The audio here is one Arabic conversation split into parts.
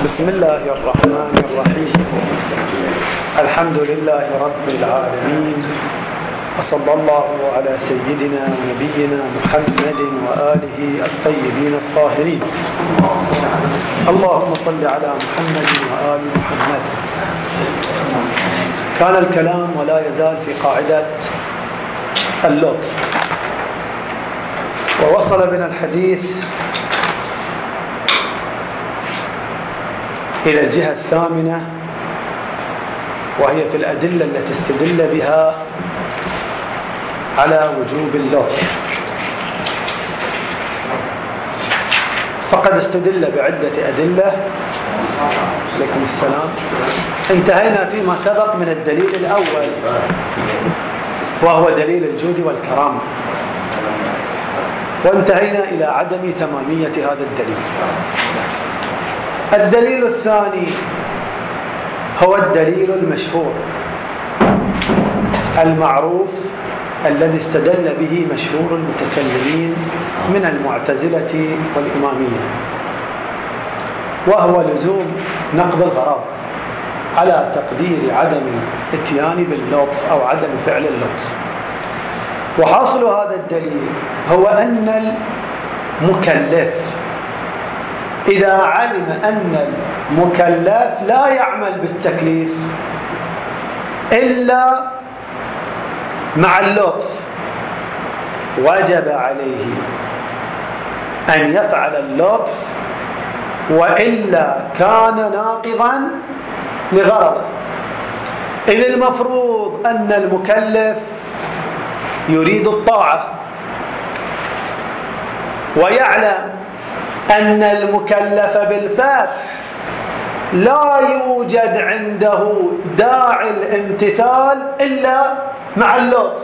بسم الله الرحمن الرحيم. الحمد لله رب العالمين، وصلى الله على سيدنا ونبينا محمد وآله الطيبين الطاهرين. اللهم صل على محمد وآل محمد. كان الكلام ولا يزال في قاعدة اللطف، ووصل بنا الحديث إلى الجهة الثامنة، وهي في الأدلة التي استدل بها على وجوب اللطف. فقد استدل بعدة أدلة. عليكم السلام. انتهينا فيما سبق من الدليل الأول، وهو دليل الجود والكرامة، وانتهينا إلى عدم تمامية هذا الدليل. الدليل الثاني هو الدليل المشهور المعروف الذي استدل به مشهور المتكلمين من المعتزلة والإمامية، وهو لزوم نقض الغرض على تقدير عدم الاتيان باللطف أو عدم فعل اللطف. وحاصل هذا الدليل هو أن المكلف إذا علم أن المكلف لا يعمل بالتكليف إلا مع اللطف، وجب عليه أن يفعل اللطف، وإلا كان ناقضا لغرضه. إذ المفروض أن المكلف يريد الطاعة، ويعلم أن المكلف بالفتح لا يوجد عنده داعي الامتثال إلا مع اللطف،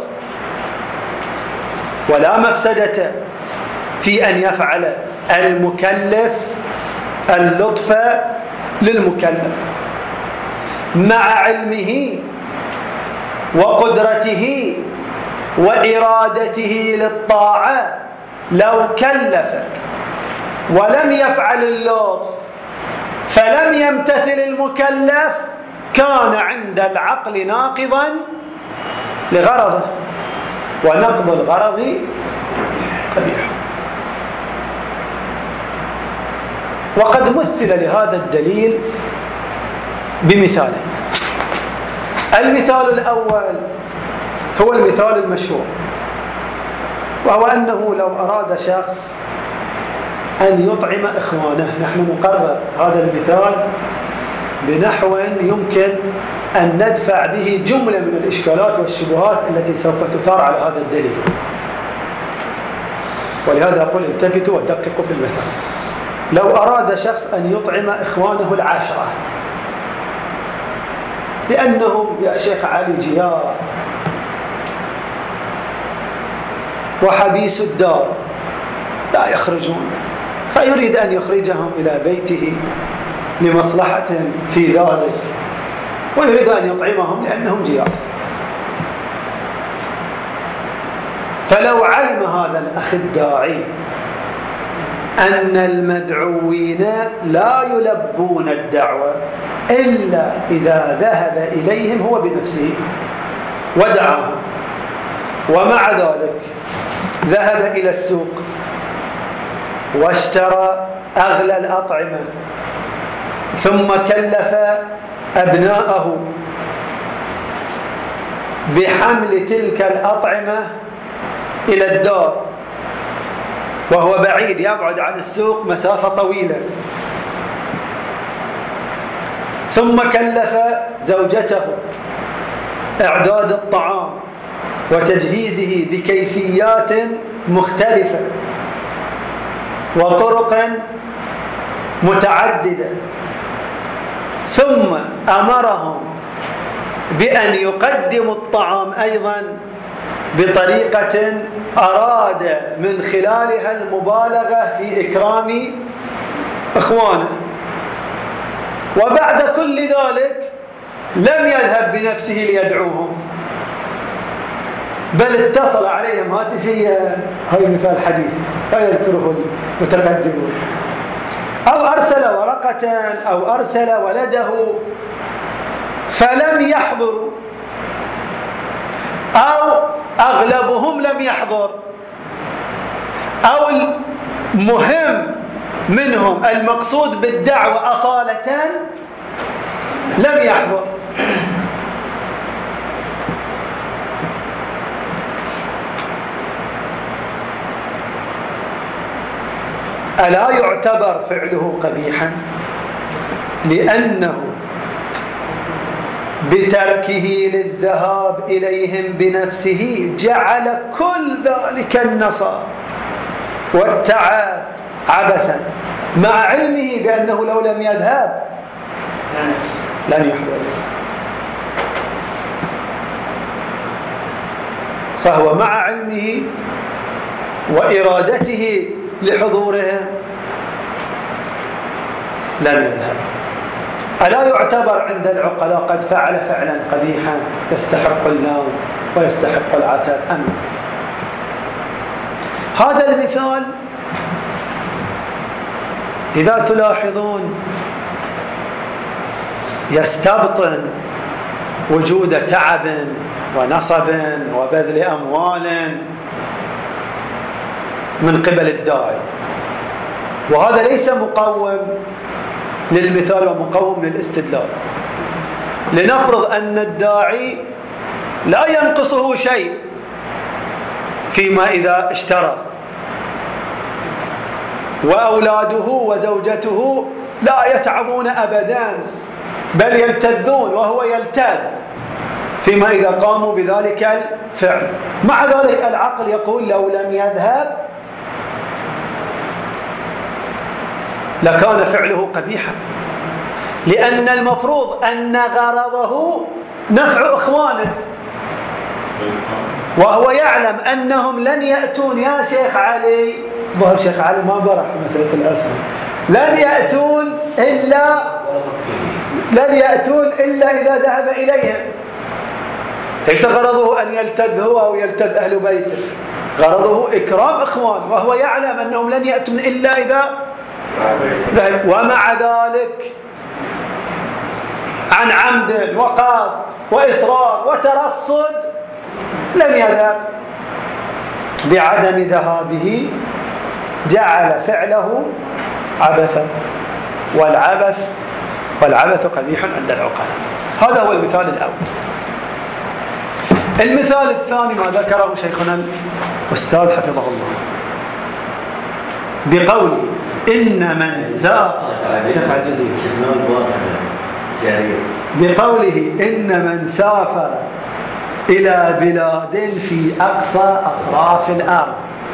ولا مفسدة في أن يفعل المكلف اللطف للمكلف مع علمه وقدرته وإرادته للطاعة. لو كلف ولم يفعل اللطف فلم يمتثل المكلف كان عند العقل ناقضا لغرضه، ونقض الغرض قبيح. وقد مثل لهذا الدليل بمثالين. المثال الأول هو المثال المشهور، وهو أنه لو أراد شخص أن يطعم إخوانه، نحن نقرر هذا المثال بنحو يمكن أن ندفع به جملة من الإشكالات والشبهات التي سوف تثار على هذا الدليل، ولهذا أقول التفتوا ودققوا في المثال. لو أراد شخص أن يطعم إخوانه العاشرة لأنهم يا شيخ علي جيار وحبيس الدار لا يخرجون، فيريد أن يخرجهم إلى بيته لمصلحة في ذلك، ويريد أن يطعمهم لأنهم جيار. فلو علم هذا الأخ الداعي أن المدعوين لا يلبون الدعوة إلا إذا ذهب إليهم هو بنفسه ودعاهم، ومع ذلك ذهب إلى السوق واشترى أغلى الأطعمة، ثم كلف أبناءه بحمل تلك الأطعمة إلى الدار، وهو بعيد يبعد عن السوق مسافة طويلة، ثم كلف زوجته إعداد الطعام وتجهيزه بكيفيات مختلفة وطرق متعددة، ثم أمرهم بأن يقدموا الطعام أيضا بطريقة أراد من خلالها المبالغة في إكرام إخوانه. وبعد كل ذلك لم يذهب بنفسه ليدعوهم، بل اتصل عليهم هاتفيا، هاي مثال حديث لا يذكره المتقدمون، أو أرسل ورقة أو أرسل ولده فلم يحضروا أو أغلبهم لم يحضر، أو المهم منهم المقصود بالدعوة أصالة لم يحضر، ألا يعتبر فعله قبيحا لأنه بتركه للذهاب إليهم بنفسه جعل كل ذلك النصب والتعب عبثا، مع علمه بأنه لو لم يذهب لن يحضر، فهو مع علمه وإرادته لحضورهم لم يذهب. ألا يعتبر عند العقلاء قد فعل فعلا قبيحا يستحق اللوم ويستحق العتاب أم؟ هذا المثال إذا تلاحظون يستبطن وجود تعب ونصب وبذل أموال من قبل الداعي، وهذا ليس مقوم للمثال ومقوم للاستدلال. لنفرض أن الداعي لا ينقصه شيء فيما إذا اشترى، وأولاده وزوجته لا يتعبون أبدا بل يلتذون وهو يلتذ فيما إذا قاموا بذلك الفعل، مع ذلك العقل يقول لو لم يذهب لكان فعله قبيحا، لأن المفروض أن غرضه نفع إخوانه، وهو يعلم أنهم لن يأتون يا شيخ علي، ظهر شيخ علي ما برح في مسألة الأسر، لن يأتون إلا إذا ذهب إليهم. ليس غرضه أن يلتذ هو أو يلتذ أهل بيته، غرضه إكرام إخوانه، وهو يعلم أنهم لن يأتون إلا إذا ذهب، ومع ذلك عن عمد وقصد وإصرار وترصد لم يذهب. بعدم ذهابه جعل فعله عبثا، والعبث قبيح عند العقلاء. هذا هو المثال الأول. المثال الثاني ما ذكره شيخنا الأستاذ حفظه الله بقوله إن من سافر، شيخ الجزيري، بقوله إن من سافر إلى بلاد في أقصى أطراف الأرض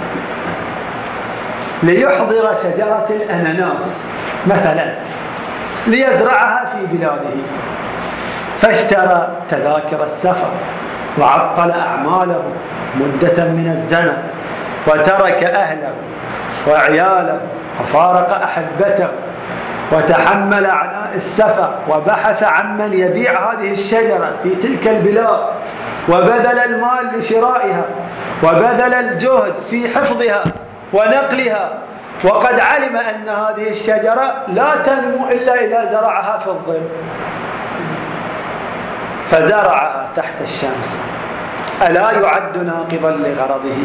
ليحضر شجرة الأناناس مثلا ليزرعها في بلاده، فاشترى تذاكر السفر وعطل أعماله مدة من الزمن وترك أهله وعياله وفارق أحبته وتحمل عناء السفر وبحث عن من يبيع هذه الشجرة في تلك البلاد وبذل المال لشرائها وبذل الجهد في حفظها ونقلها، وقد علم أن هذه الشجرة لا تنمو إلا إذا زرعها في الظل، فزرعها تحت الشمس، ألا يعد ناقضا لغرضه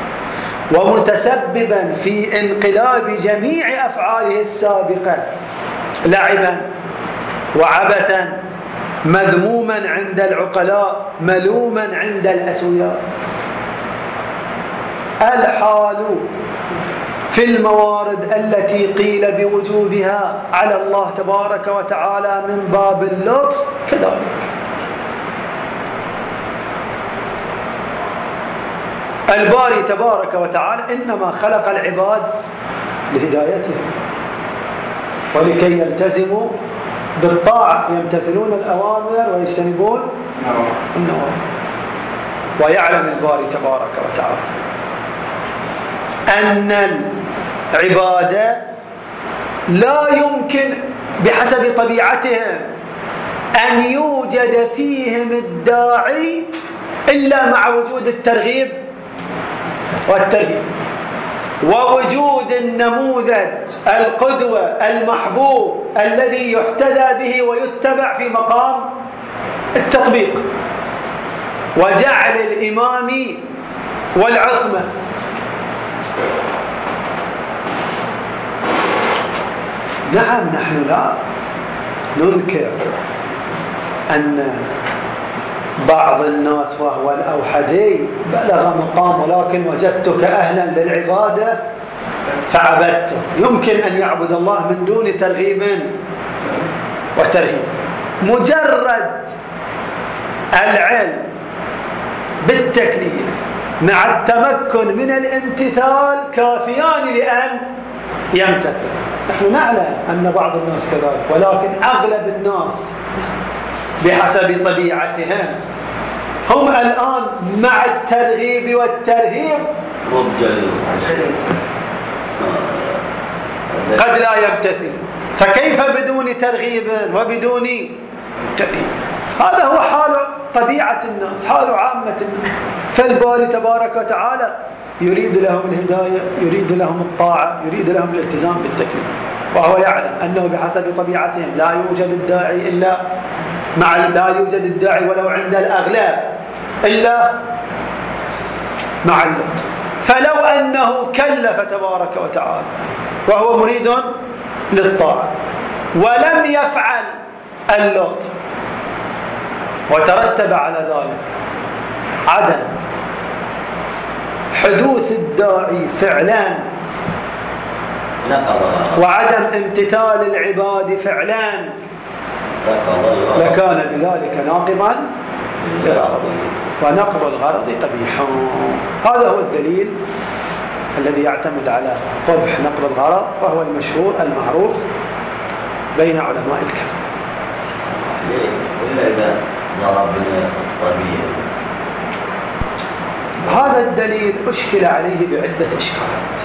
ومتسببا في انقلاب جميع أفعاله السابقة لعبا وعبثا، مذموما عند العقلاء ملوما عند الأسوياء؟ الحال في الموارد التي قيل بوجوبها على الله تبارك وتعالى من باب اللطف كذلك. الباري تبارك وتعالى إنما خلق العباد لهدايتهم ولكي يلتزموا بالطاعة، يمتثلون الأوامر ويجتنبون النواهي. ويعلم الباري تبارك وتعالى أن العبادة لا يمكن بحسب طبيعتهم أن يوجد فيهم الداعي إلا مع وجود الترغيب والترهيب. ووجود النموذج القدوة المحبوب الذي يحتذى به ويتبع في مقام التطبيق وجعل الإمام والعصمة. نعم، نحن لا ننكر أن بعض الناس وهو الأوحدي بلغ مقام ولكن وجدتك أهلا للعبادة فعبدته، يمكن أن يعبد الله من دون ترغيب وترهيب. مجرد العلم بالتكليف مع التمكن من الامتثال كافيان لأن يمتثل. نحن نعلم أن بعض الناس كذلك، ولكن أغلب الناس بحسب طبيعتهم هم الآن مع الترغيب والترهيب قد لا يمتثل، فكيف بدون ترغيب وبدون ترهيب؟ هذا هو حال طبيعة الناس، حال عامة الناس. فالباري تبارك وتعالى يريد لهم الهداية، يريد لهم الطاعة، يريد لهم الالتزام بالتكليف، وهو يعلم أنه بحسب طبيعتهم لا يوجد الداعي إلا لا يوجد الداعي ولو عند الأغلب إلا مع اللطف. فلو أنه كلف تبارك وتعالى وهو مريد للطاعة ولم يفعل اللطف وترتب على ذلك عدم حدوث الداعي فعلا وعدم امتثال العباد فعلا لكان بذلك ناقضا للغرض، ونقض الغرض قبيح. هذا هو الدليل الذي يعتمد على قبح نقض الغرض، وهو المشهور المعروف بين علماء الكلام. إلا إذا ضربنا الطبيعي. هذا الدليل أشكل عليه بعدة إشكالات.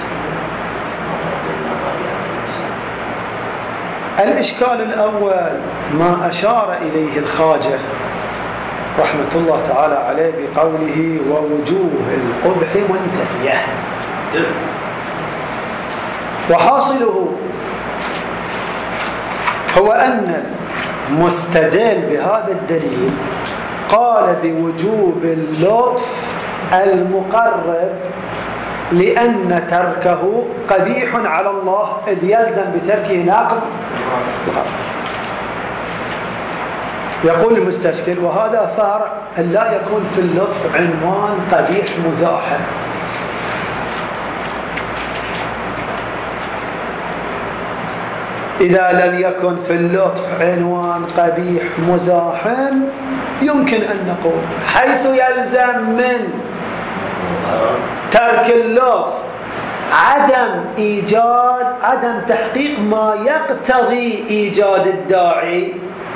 الإشكال الأول ما أشار إليه الخواجة رحمة الله تعالى عليه بقوله ووجوه القبح منتفية، وحاصله هو أن المستدل بهذا الدليل قال بوجوب اللطف المقرب لأن تركه قبيح على الله إذ يلزم بتركه ناقض الغرض. يقول المستشكل وهذا فرع أن لا يكون في اللطف عنوان قبيح مزاحم. إذا لم يكن في اللطف عنوان قبيح مزاحم يمكن أن نقول حيث يلزم من ترك اللطف عدم تحقيق ما يقتضي إيجاد الداعي،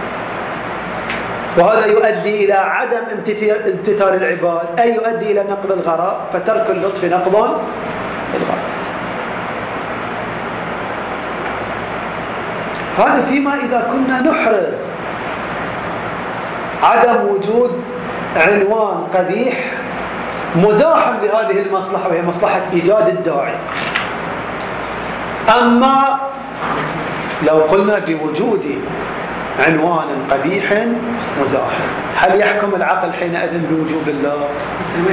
وهذا يؤدي إلى عدم امتثال العباد، أي يؤدي إلى نقض الغرض، فترك اللطف نقض الغرض. هذا فيما إذا كنا نحرز عدم وجود عنوان قبيح مزاحم لهذه المصلحة وهي مصلحة إيجاد الداعي. أما لو قلنا بوجود عنوان قبيح مزاحم هل يحكم العقل حينئذ بوجوب اللطف؟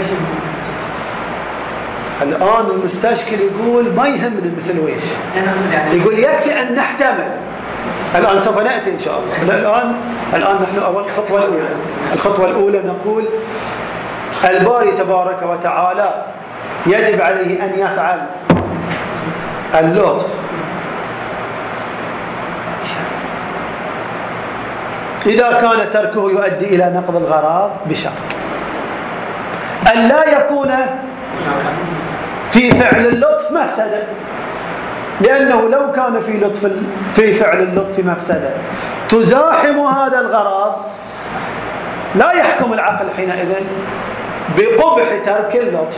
الآن المستشكل يقول ما يهمنا مثل ويش، يقول يكفي أن نحتمل. الآن سوف نأتي إن شاء الله. الآن نحن أول الخطوة الأولى نقول الباري تبارك وتعالى يجب عليه أن يفعل اللطف إذا كان تركه يؤدي إلى نقض الغرض بشرط أن لا يكون في فعل اللطف مفسدة، لأنه لو كان في فعل اللطف مفسدة تزاحم هذا الغرض لا يحكم العقل حينئذ بقبح ترك اللطف.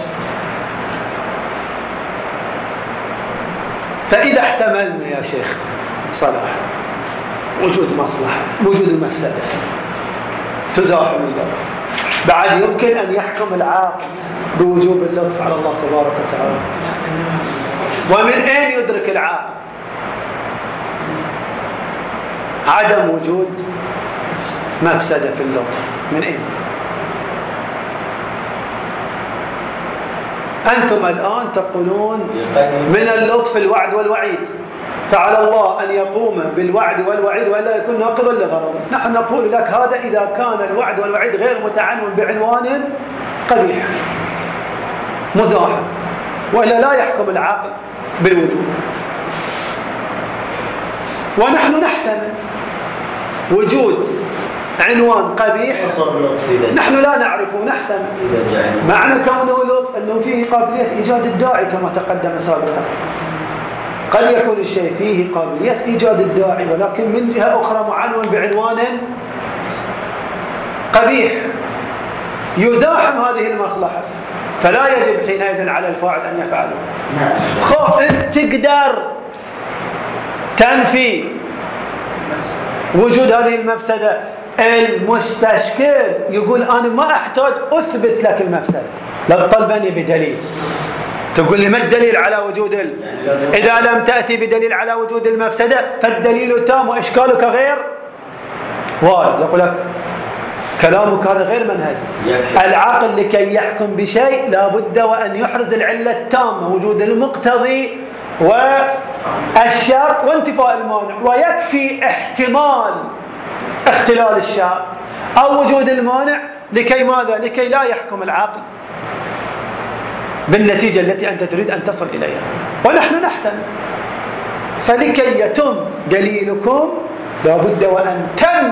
فإذا احتملنا يا شيخ صلاح وجود مصلحة وجود مفسدة تزاحم اللطف، بعد يمكن أن يحكم العاقل بوجوب اللطف على الله تبارك وتعالى. ومن أين يدرك العاقل عدم وجود مفسدة في اللطف؟ من أين؟ أنتم الآن تقولون من اللطف الوعد والوعيد، فعلى الله أن يقوم بالوعد والوعيد ولا يكون ناقضا لغرضه. نحن نقول لك هذا إذا كان الوعد والوعيد غير متعنون بعنوان قبيح مزاحم، وإلا لا يحكم العقل بالوجود. ونحن نحتمل وجود عنوان قبيح نحن لا نعرفه، نحتمل معنى كونه لطف أنه فيه قابلية إيجاد الداعي كما تقدم سابقا. قد يكون الشيء فيه قابلية إيجاد الداعي ولكن من جهة أخرى معنون بعنوان قبيح يزاحم هذه المصلحة، فلا يجب حينئذ على الفاعل أن يفعله. خوف أنت تقدر تنفي وجود هذه المفسدة، المستشكل يقول أنا ما أحتاج أثبت لك المفسدة، لا تطلبني بدليل. تقول لي ما الدليل على وجود إذا لم تأتي بدليل على وجود المفسدة فالدليل تام وإشكالك غير وارد. يقول لك كلامك هذا غير منهج. العقل لكي يحكم بشيء لا بد وأن يحرز العلة التامة، وجود المقتضي والشرط وانتفاء المانع، ويكفي احتمال اختلال الشرط أو وجود المانع لكي ماذا؟ لكي لا يحكم العقل بالنتيجة التي أنت تريد أن تصل إليها، ونحن نحتمل. فلكي يتم دليلكم لابد وأن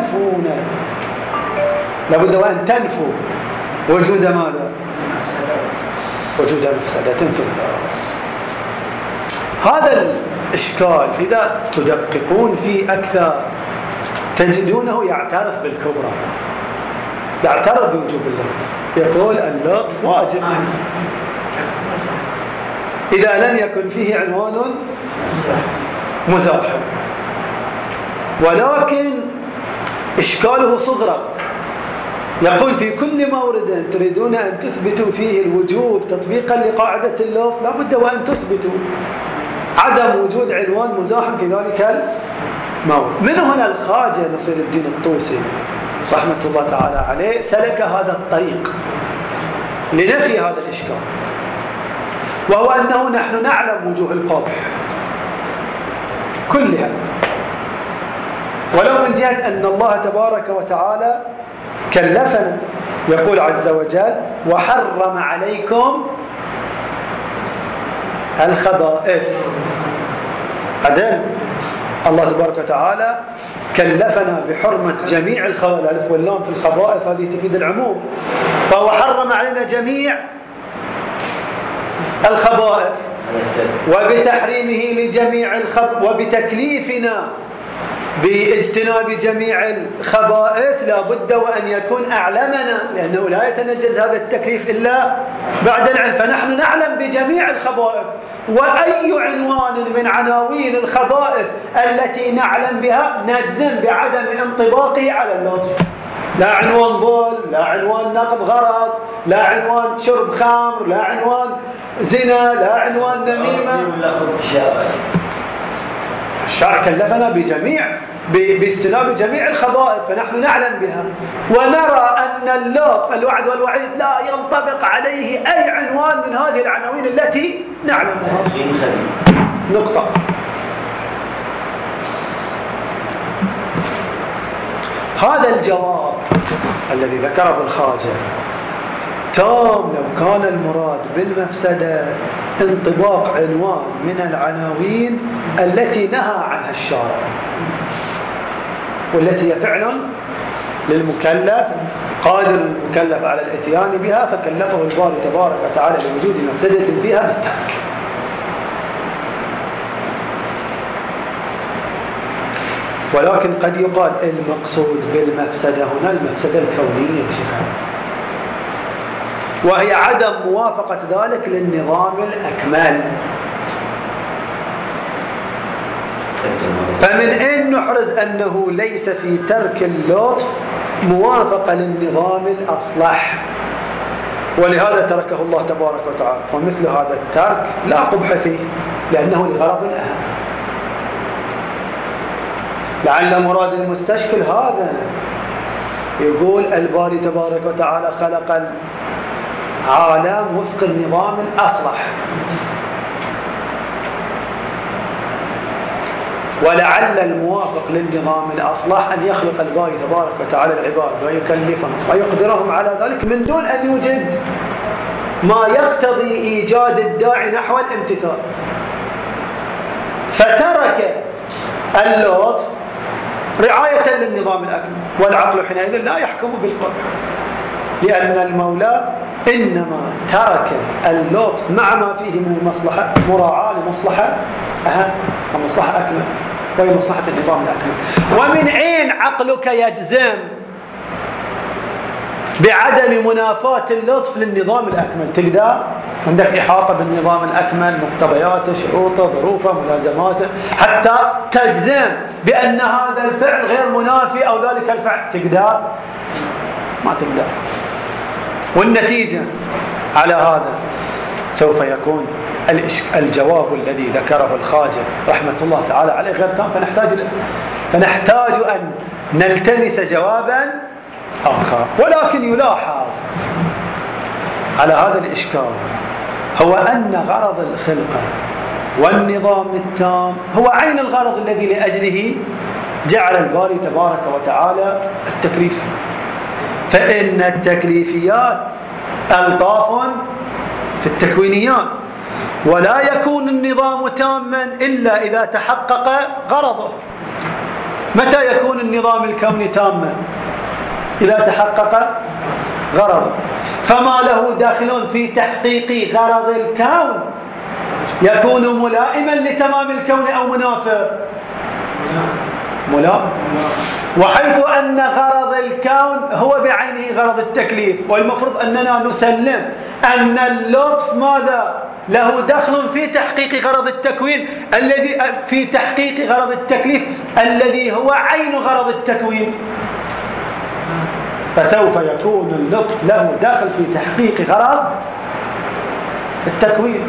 تنفوا وجود ماذا؟ وجود مفسدة في الله. هذا الإشكال إذا تدققون فيه أكثر تجدونه يعترف بالكبرى، يعترف بوجوب اللطف، يقول اللطف واجب إذا لم يكن فيه عنوان مزاحم. ولكن إشكاله صغرى، يقول في كل مورد تريدون أن تثبتوا فيه الوجوب تطبيقا لقاعدة اللطف لا بد وأن تثبتوا عدم وجود عنوان مزاحم في ذلك المورد. من هنا الخواجة نصير الدين الطوسي رحمة الله تعالى عليه سلك هذا الطريق لنفي هذا الإشكال، وهو أنه نحن نعلم وجوه القبح كلها، ولو من جهة أن الله تبارك وتعالى كلفنا، يقول عز وجل وحرم عليكم الخبائث. عدل الله تبارك وتعالى كلفنا بحرمة جميع الخبائث، الألف واللام في الخبائث هذه تفيد العموم، فهو حرم علينا جميع الخبائث، وبتحريمه لجميع وبتكليفنا باجتناب جميع الخبائث لا بد وأن يكون أعلمنا، لأنه لا يتنجز هذا التكليف إلا بعد العلم. فنحن نعلم بجميع الخبائث، وأي عنوان من عناوين الخبائث التي نعلم بها نجزم بعدم انطباقه على اللطف. لا عنوان ظلم، لا عنوان نقض غرض، لا عنوان شرب خمر، لا عنوان زنا، لا عنوان نميمة. الشرع كلفنا باجتناب جميع الخبائث، فنحن نعلم بها ونرى أن اللطف الوعد والوعيد لا ينطبق عليه أي عنوان من هذه العناوين التي نعلمها. نقطة. هذا الجواب الذي ذكره الخواجة تام لو كان المراد بالمفسدة انطباق عنوان من العناوين التي نهى عنها الشارع، والتي هي فعلا للمكلف، قادر المكلف على الاتيان بها، فكلفه الباري تبارك وتعالى لوجود مفسدة فيها بالترك. ولكن قد يقال المقصود بالمفسدة هنا المفسدة الكونية يا شيخ، وهي عدم موافقة ذلك للنظام الأكمل. فمن أين نحرز أنه ليس في ترك اللطف موافقة للنظام الأصلح، ولهذا تركه الله تبارك وتعالى، ومثل هذا الترك لا قبح فيه. لأنه لغرض أهم. لعل مراد المستشكل هذا، يقول الباري تبارك وتعالى خلق العالم وفق النظام الأصلح، ولعل الموافق للنظام الأصلح أن يخلق الباري تبارك وتعالى العباد ويكلفهم ويقدرهم على ذلك من دون أن يوجد ما يقتضي إيجاد الداعي نحو الامتثال، فترك اللطف رعاية للنظام الأكمل، والعقل حينئذ لا يحكم بالقدر، لأن المولى إنما ترك اللطف مع ما فيه من المصلحة مراعاة لمصلحة أهم ومصلحة أكمل، وهي مصلحة النظام الأكمل. ومن أين عقلك يجزم بعدم منافاة اللطف للنظام الأكمل؟ تقدر عندك إحاطة بالنظام الأكمل، مقتضياته، شروطه، ظروفه، ملازماته، حتى تجزم بأن هذا الفعل غير منافي أو ذلك الفعل، تقدر؟ ما تقدر. والنتيجة على هذا سوف يكون الجواب الذي ذكره الخواجة رحمة الله تعالى عليه غير تام، فنحتاج أن نلتمس جوابا آخر. ولكن يلاحظ على هذا الإشكال هو أن غرض الخلقة والنظام التام هو عين الغرض الذي لأجله جعل الباري تبارك وتعالى التكليف، فإن التكليفيات ألطاف في التكوينيات، ولا يكون النظام تاما إلا إذا تحقق غرضه. متى يكون النظام الكوني تاما؟ إذا تحقق غرضه. فما له داخل في تحقيق غرض الكون يكون ملائما لتمام الكون أو منافر؟ ملائم. وحيث أن غرض الكون هو بعينه غرض التكليف، والمفروض أننا نسلم أن اللطف ماذا؟ له دخل في تحقيق غرض التكوين الذي في تحقيق غرض التكليف الذي هو عين غرض التكوين، فسوف يكون اللطف له دخل في تحقيق غرض التكوين.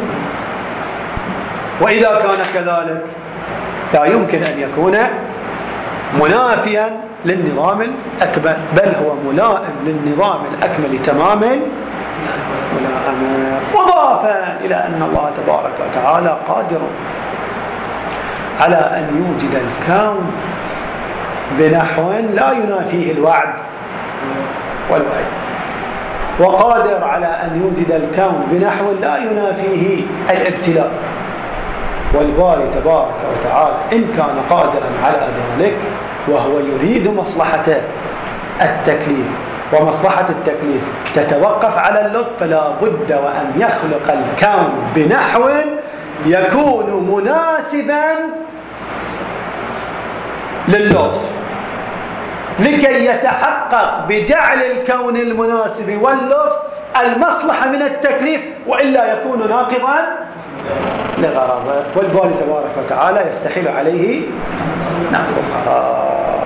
وإذا كان كذلك لا يمكن أن يكون منافيا للنظام الأكمل، بل هو ملائم للنظام الأكمل تمام ملائمة، مضافا إلى أن الله تبارك وتعالى قادر على أن يوجد الكون بنحو لا ينافيه الوعد والوعيد، وقادر على أن يوجد الكون بنحو لا ينافيه الابتلاء. والباري تبارك وتعالى إن كان قادرا على ذلك وهو يريد مصلحة التكليف، ومصلحة التكليف تتوقف على اللطف، فلا بد وأن يخلق الكون بنحو يكون مناسبا للطف لكي يتحقق بجعل الكون المناسب واللطف المصلحة من التكليف، وإلا يكون ناقضا لغرضه. والباري تبارك وتعالى يستحيل عليه نقض الغرض.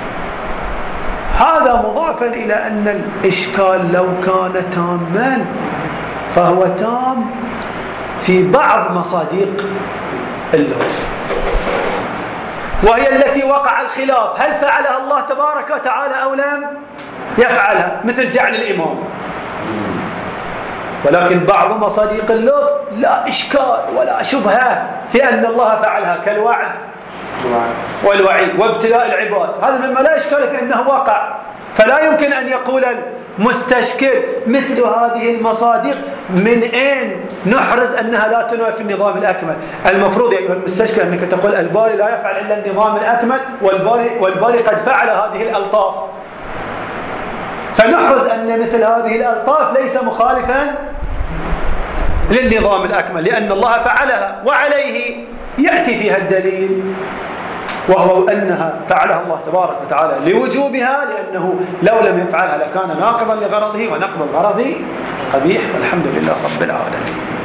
هذا مضافا إلى أن الإشكال لو كان تاما فهو تام في بعض مصادق اللطف، وهي التي وقع الخلاف هل فعلها الله تبارك وتعالى أو لم يفعلها، مثل جعل الإمام. ولكن بعض مصادق اللطف لا إشكال ولا شبهة في أن الله فعلها، كالوعد والوعيد وابتلاء العباد، هذا مما لا إشكال في أنه واقع. فلا يمكن أن يقول المستشكل مثل هذه المصادق من أين نحرز أنها لا تنافي النظام الأكمل. المفروض يا أيها المستشكل أنك تقول الباري لا يفعل إلا النظام الأكمل، والباري قد فعل هذه الألطاف، فنحرز أن مثل هذه الألطاف ليس مخالفا للنظام الأكمل لأن الله فعلها، وعليه يأتي فيها الدليل، وهو أنها فعلها الله تبارك وتعالى لوجوبها، لأنه لو لم يفعلها لكان ناقضا لغرضه، ونقض الغرض قبيح. والحمد لله رب العالمين.